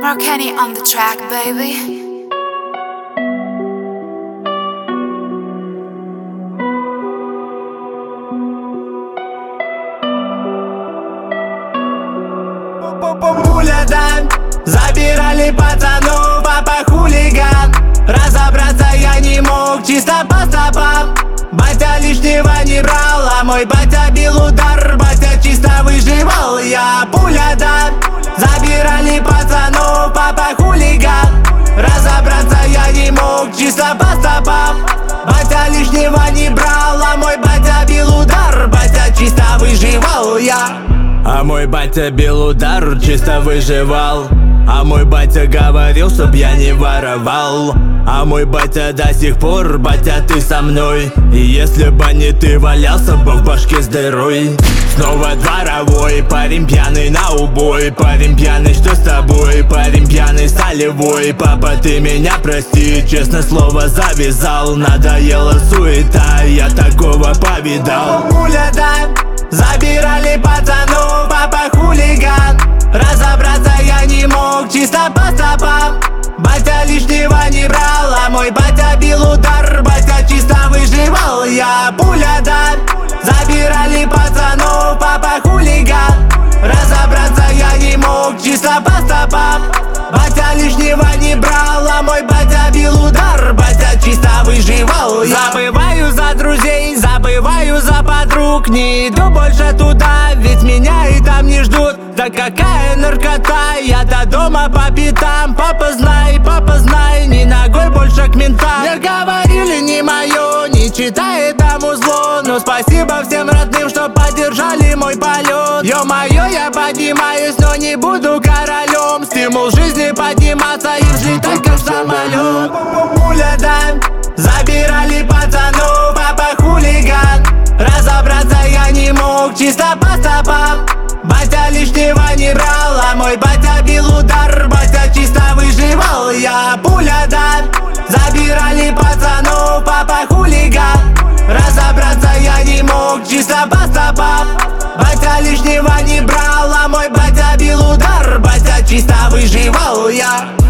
Kenny on the track, baby. Пуля, да, забирали пацанов, папа хулиган. Разобраться я не мог, чисто по стопам. Батя лишнего не брал, а мой батя бил удар. Батя чисто выживал, я пуля, да. Забирали пацанов, папа хулиган. Разобраться я не мог, чисто по стопам. Батя лишнего не брал, а мой батя бил удар. Батя чисто выживал, я. А мой батя бил удар, чисто выживал. А мой батя говорил, чтоб я не воровал. А мой батя до сих пор, батя, ты со мной. И если бы не ты, валялся бы в башке с дырой. Снова дворовой, парень пьяный на убой. Парень пьяный, что с тобой? Парень пьяный солевой. Папа, ты меня прости, честное слово завязал. Надоела суета, я такого повидал. Пуля, да, забирали пацанов, папа хулиган. Разобраться я не мог, чисто по стопам. Батя лишнего не брал, а мой батя бил удар. Батя чисто выживал, я пуля, да. Забирали пацанов, папа хулиган. Разобраться я не мог, чисто по стопам. Батя лишнего не брал, а мой батя бил удар. Батя чисто выживал, я. Забываю за друзей, забываю за подруг. Не иду больше туда, ведь меня и там не ждут. Да какая наркота, я до дома по пятам. Папа знай, ни ногой больше к ментам. Мне говорили не мое, не читай этому зло. Но спасибо всем родным, что поддержали мой полет. Ё-моё, я поднимаюсь, но не буду королем. Стимул жизни подниматься и взлетать как самолет. Пуля, да, забирали пацанов, папа хулиган. Разобраться я не мог, чисто по стопам. Батя лишнего не брал, а мой батя бил удар. Батя чисто выживал, я пуля, да. Забирали пацанов, папа хулиган. Разобраться я не мог, чисто по стопам. Батя лишнего не брал, а мой батя бил удар. Батя чисто выживал, я.